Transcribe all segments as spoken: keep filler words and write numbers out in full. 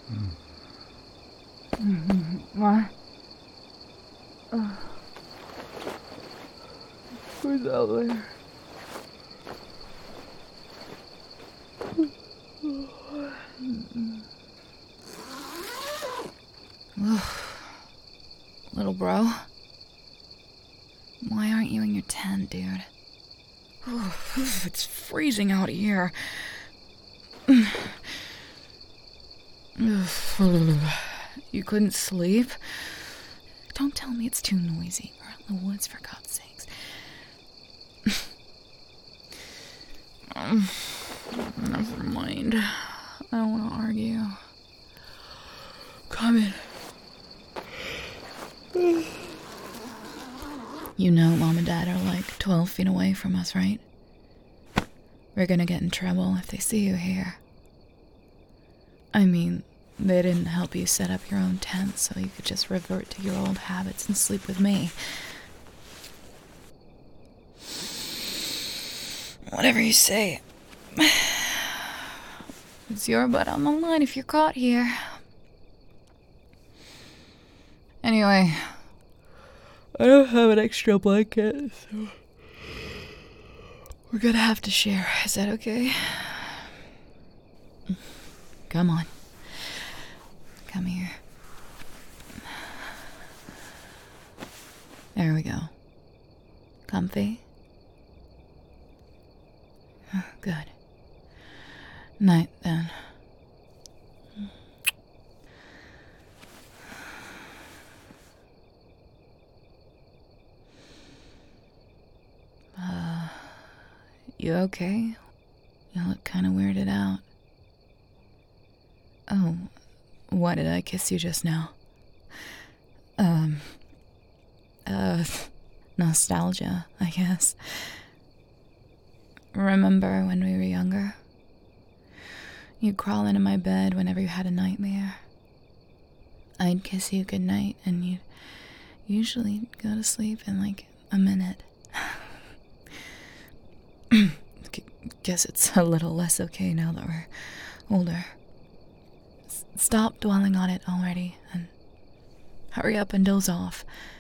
What? Uh, who's out there? Little bro, why aren't you in your tent, dude? It's freezing out here. You couldn't sleep? Don't tell me it's too noisy. We're in the woods, for God's sakes. um, never mind. I don't want to argue. Come in. You know Mom and Dad are like twelve feet away from us, right? We're gonna get in trouble if they see you here. I mean, they didn't help you set up your own tent so you could just revert to your old habits and sleep with me. Whatever you say. It's your butt on the line if you're caught here. Anyway, I don't have an extra blanket, so we're gonna have to share. Is that okay? Come on. Come here. There we go. Comfy? Good. Night, then. Uh, you okay? You look kind of weirded out. Oh, why did I kiss you just now? Um, uh, nostalgia, I guess. Remember when we were younger? You'd crawl into my bed whenever you had a nightmare. I'd kiss you goodnight, and you'd usually go to sleep in like a minute. Guess it's a little less okay now that we're older. S- stop dwelling on it already, and hurry up and doze off.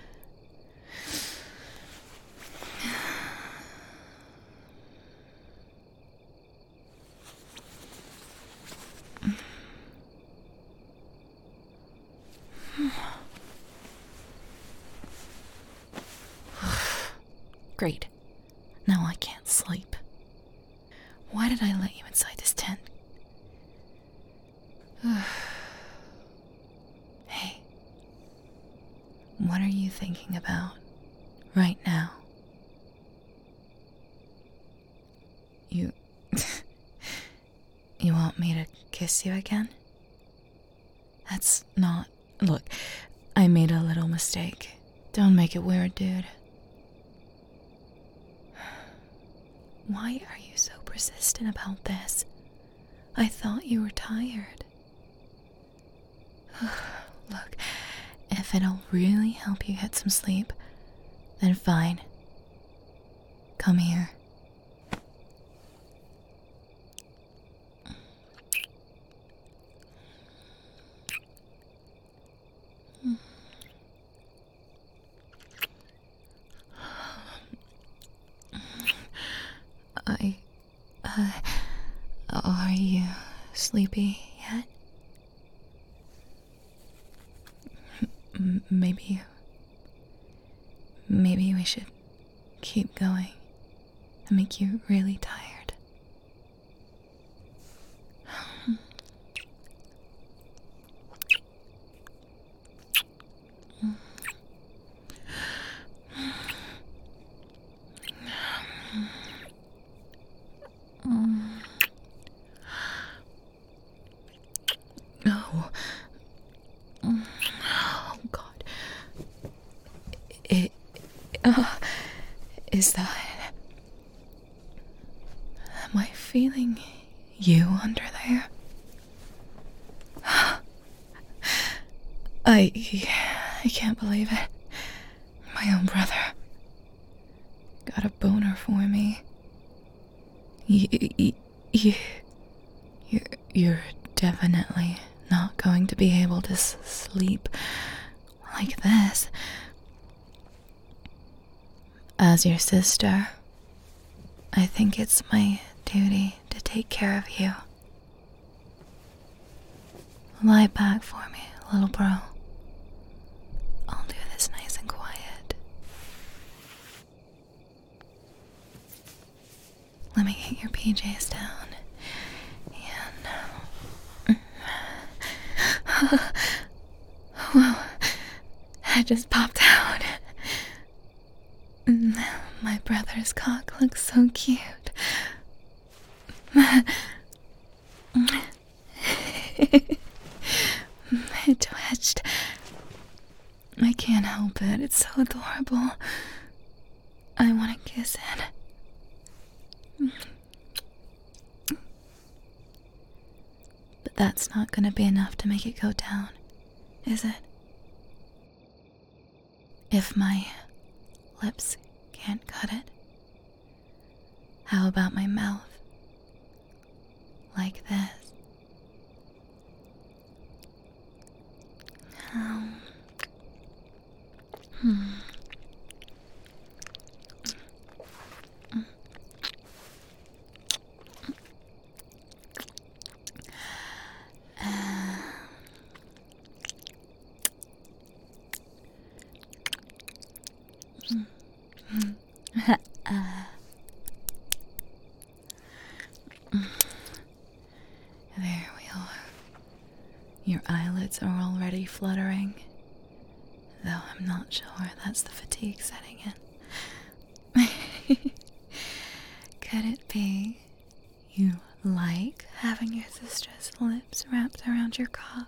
Great. Now I can't sleep. Why did I let you inside this tent? Hey, what are you thinking about right now? You... you want me to kiss you again? That's not... Look, I made a little mistake. Don't make it weird, dude. Why are you so persistent about this? I thought you were tired. Look, if it'll really help you get some sleep, then fine. Come here. I... Uh, are you sleepy yet? M- maybe... Maybe we should keep going and make you really tired. Oh. Oh, God. It, uh, is that... Am I feeling you under there? I... I can't believe it. My own brother got a boner for me. You... you... You're, you're definitely not going to be able to s- sleep like this. As your sister, I think it's my duty to take care of you. Lie back for me, little bro. I'll do this nice and quiet. Let me get your P Js down. And... Whoa. I just popped out. My brother's cock looks so cute. It twitched. I can't help it. It's so adorable. I want to kiss it. But that's not going to be enough to make it go down, is it? If my lips can't cut it, how about my mouth? Like this. Um, hmm. There we are. Your eyelids are already fluttering, though I'm not sure that's the fatigue setting in. Could it be you like having your sister's lips wrapped around your cock?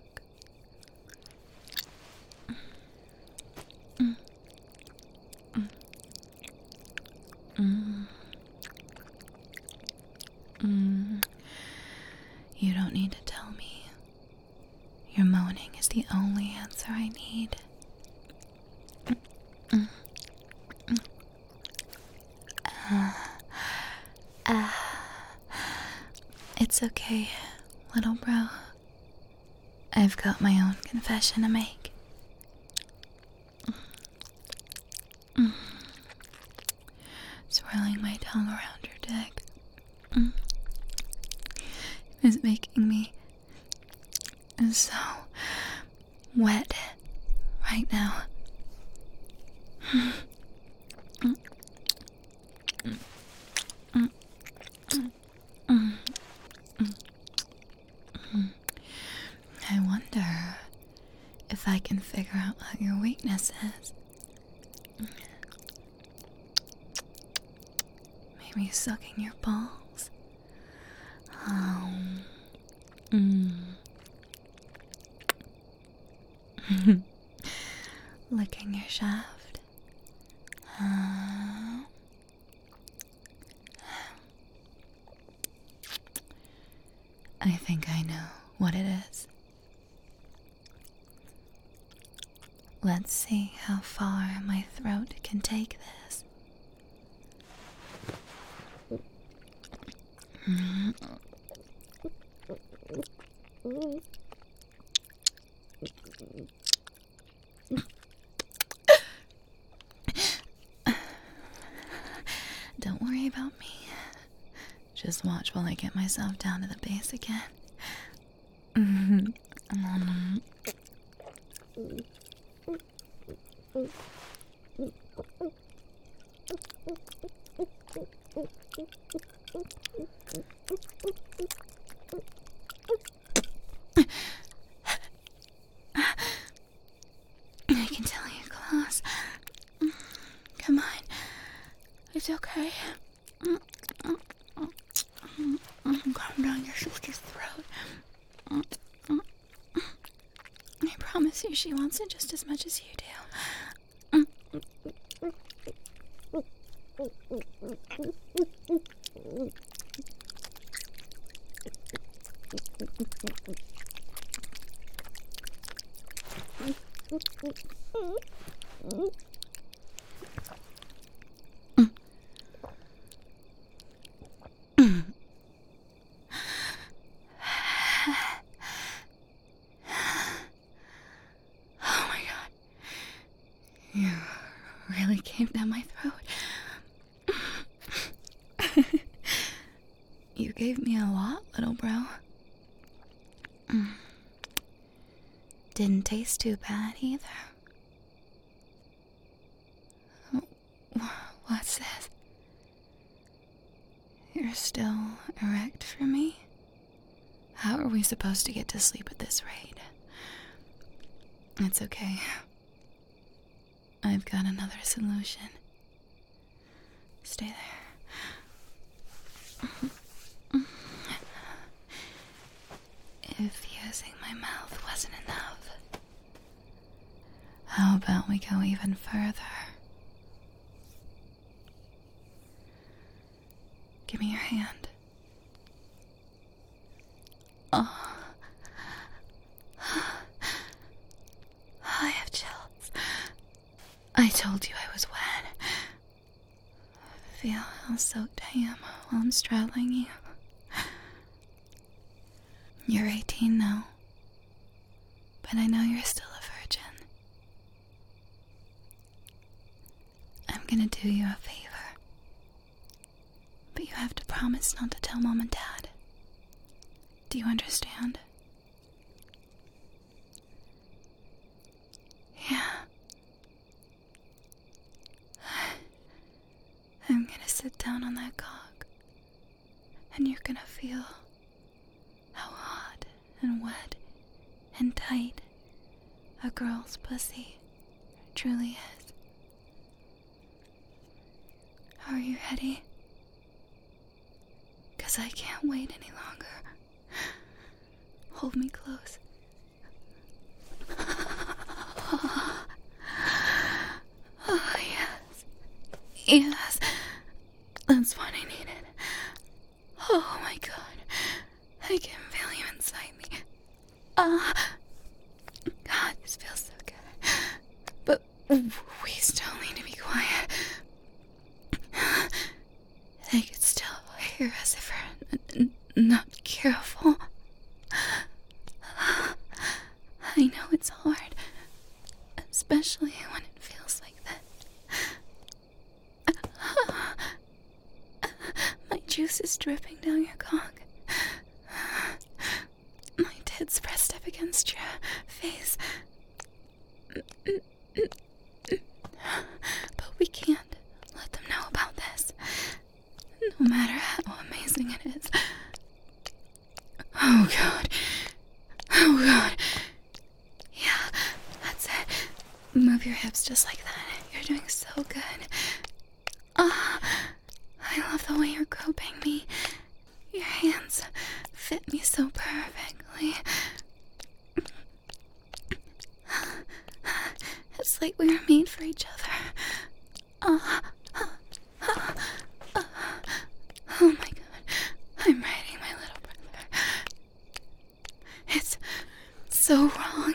Mm. Mm. Mm. Mm. You don't need to tell me. Your moaning is the only answer I need. Mm. Mm. Uh, uh, it's okay, little bro. I've got my own confession to make. Mm. Swirling my tongue around your dick. Mm. Is making me so wet right now. Mm. Mm. Mm. Mm. Mm. Mm. Mm. I wonder if I can figure out what your weakness is. Maybe sucking your balls. Um, mm. Licking your shaft. Uh, I think I know what it is. Let's see how far my throat can take this. Mm. Don't worry about me. Just watch while I get myself down to the base again. Mm-hmm. Um. I can tell you're close. Come on. It's okay. Calm down your sister's throat. I promise you she wants it just as much as you do. Didn't taste too bad either. What's this? You're still erect for me? How are we supposed to get to sleep at this rate? It's okay. I've got another solution. Stay there. If using my mouth wasn't enough, how about we go even further? Give me your hand. Oh. I have chills. I told you I was wet. Feel how soaked I am while I'm straddling you. You're eighteen now, but I know you're still a virgin. I'm gonna do you a favor, but you have to promise not to tell Mom and Dad. Do you understand? Yeah. I'm gonna sit down on that cock, and you're gonna feel how hot and wet and tight a girl's pussy truly is. Are you ready? 'Cause I can't wait any longer. Hold me close. Oh, yes. Yes. That's what I needed. Oh my god. I can feel you inside me. Ah. Uh, God, this feels so good. But we still need to be quiet. They could still hear us if we're n- n- not careful. I know it's hard, especially when it feels like that. My juice is dripping down your cock. My tits pressed up against your face. But we can't let them know about this, no matter how amazing it is. Oh god. Oh god. Yeah, that's it. Move your hips just like that. You're doing so good. Ah, I love the way you're groping me. Your hands fit me so perfectly. It's like we were made for each other. Ah, ah, ah, ah. Oh my god, I'm writing my little brother. It's so wrong.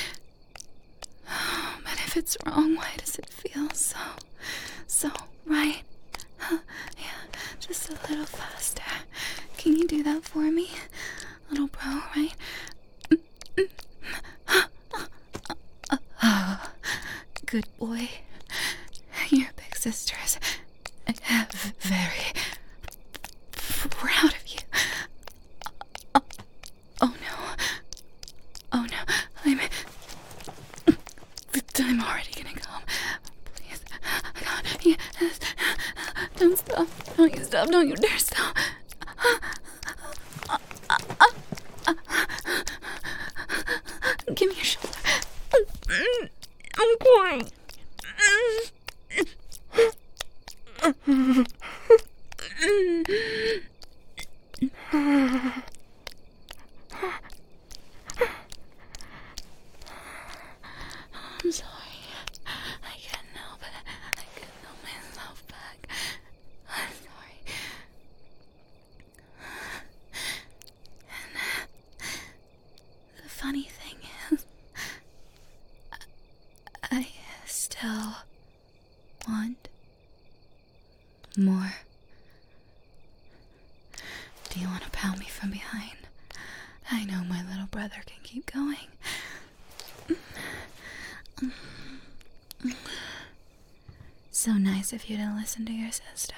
Oh, but if it's wrong, why does it feel so, so right? Huh, yeah, just a little faster. Can you do that for me? Little bro, right? Oh, good boy. Your big sisters are very proud of you. Oh, oh no. Oh no. I'm... I'm already gonna come. Please. God, yes. Don't stop. Don't you stop. Don't you dare stop. Give me your shoulder. I'm going. I'm sorry. I can't help it. I can't help myself back. I'm sorry. And the funny thing is, I still want more. Do you want to pound me from behind? I know my little brother can keep going. So nice of you to listen to your sister.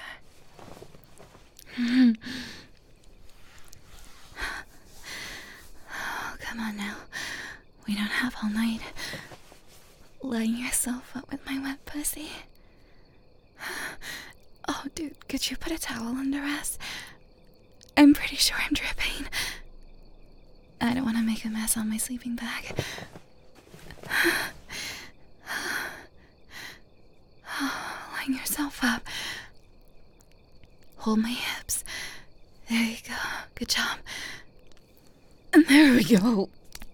Oh, come Come on now. We don't have all night. Laying yourself up with my wet pussy. Oh, dude, could you put a towel under us? I'm pretty sure I'm dripping. I don't want to make a mess on my sleeping bag. Line yourself up. Hold my hips. There you go. Good job. And there we go.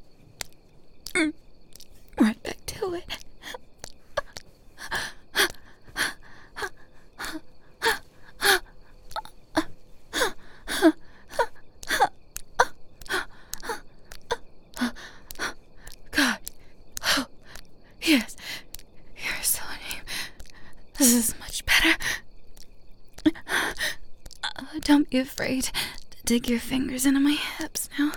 Right back to it. God. Oh, yes. You're so lame. This is much better. Uh, don't be afraid to dig your fingers into my hips now.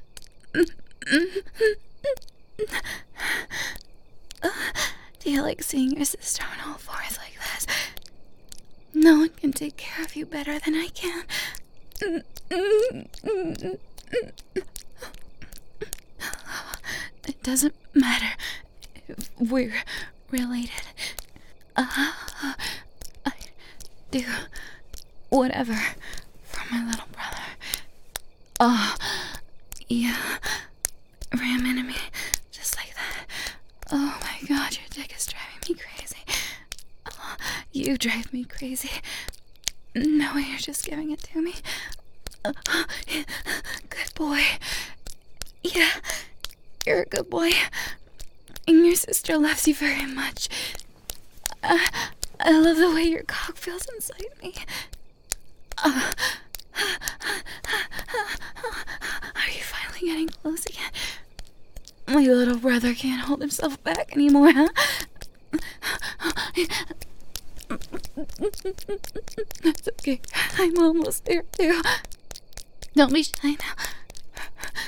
Uh, do you like seeing your sister on all fours like this? No one can take care of you better than I can. It doesn't matter if we're related. Uh, I do whatever for my little brother. Oh, yeah. Ram into me just like that. Oh my god, your dick is driving me crazy. Oh, you drive me crazy. No way, you're just giving it to me. Uh, good boy. Yeah, you're a good boy. And your sister loves you very much. Uh, I love the way your cock feels inside me. Uh, are you finally getting close again? My little brother can't hold himself back anymore, huh? It's okay. I'm almost there, too. Don't be shy now.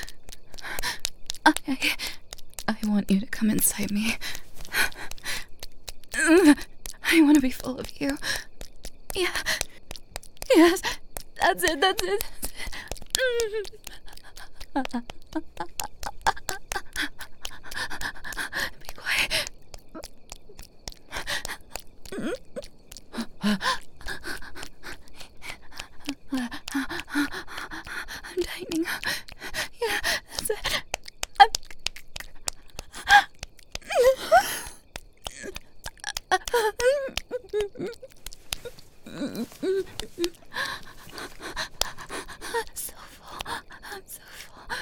I, I want you to come inside me. I want to be full of you. Yeah. Yes. That's it, that's it. That's it. Be quiet. I'm tightening up. Yeah, that's it. I'm... so full. I'm so full.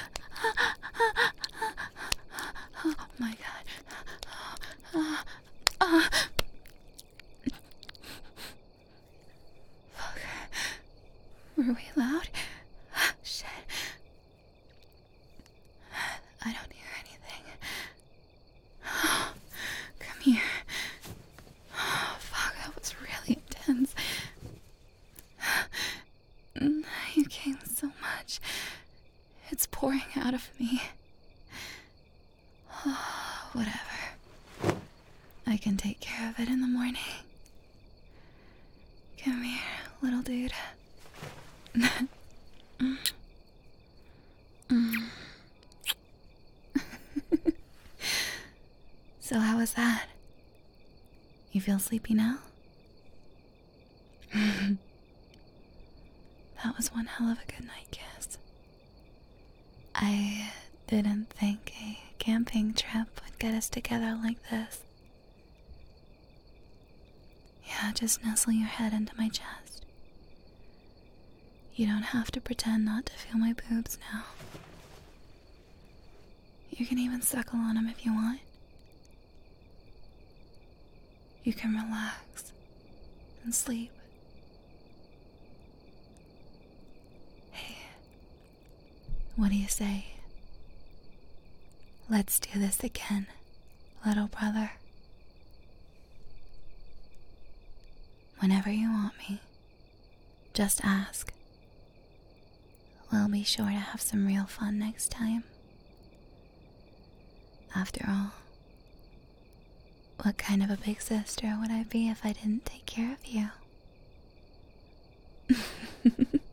Oh my god. Uh, uh. Fuck. Were we loud? Shit. I don't hear anything. Come here. Oh, fuck, that was really intense. You came so much. It's pouring out of me. Oh, whatever. I can take care of it in the morning. Come here, little dude. mm. Mm. So how was that? You feel sleepy now? That was one hell of a good night kiss. I didn't think a camping trip would get us together like this. Yeah, just nestle your head into my chest. You don't have to pretend not to feel my boobs now. You can even suckle on them if you want. You can relax and sleep. Hey, what do you say? Let's do this again, little brother. Whenever you want me, just ask. We'll be sure to have some real fun next time. After all, what kind of a big sister would I be if I didn't take care of you?